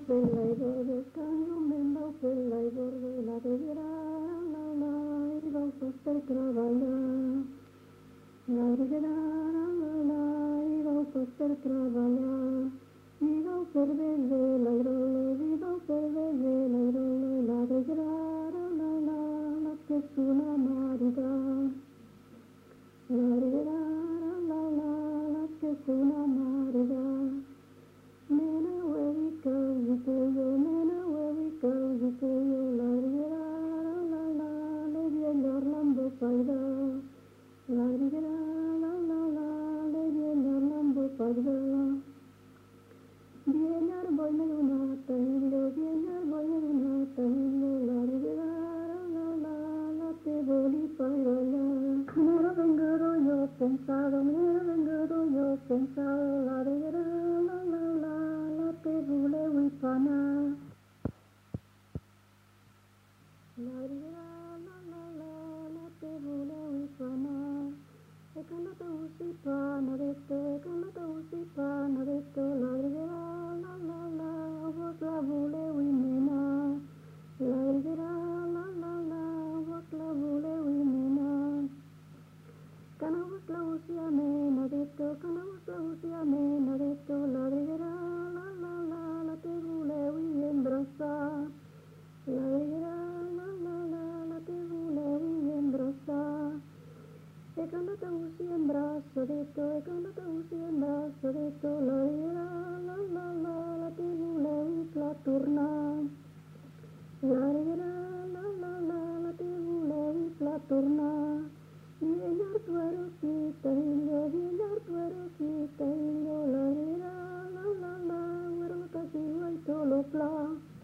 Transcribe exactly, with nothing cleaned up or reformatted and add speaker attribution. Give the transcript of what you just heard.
Speaker 1: pelaidor de caño, mendo pelaidor de la ribera, la la, y vamos a hacer trabalhar. La ribera, la la, y vamos a hacer trabalhar. Y vamos a perder de la irolo, y vamos a perder de la irolo, la ribera, la la, la que es una marida. La ribera, la la, la que es una marida. Mena where we go, we go, yo, mena where we go, we go, yo, la ribera, la la, le viene Orlando Paida. La ribera, la la la, le viene Orlando Paida. Viene al boy me una tailo, viene al boy me una tailo, la ribera, la la, la te boli paida ya. Me lo vengo yo pensado, me lo vengo yo pensado, la ribera, la la la, la te bule wipana. La ribera, la la la, la te bule wipana. E cuando te usipana de esto, e cuando te usipana de esto, la ribera, la la la, vos la bule wimena. La ribera, la la la, vos la bule wimena. Canavos la usia mena de esto, canavos la usia mena de esto, la ribera, la la la, la te bule wimembrosa. La ribera, la la la, la te bule wimembrosa. E cuando te usi en brazo de esto, e cuando te usi en brazo de esto, la ribera, la la la, la te bule wiplaturna. La ribera, la la la, la te bule wiplaturna. Vienar tuero kita hillo, vienar tuero kita hillo, la ribera, la la la, huerta si guay tolo pla.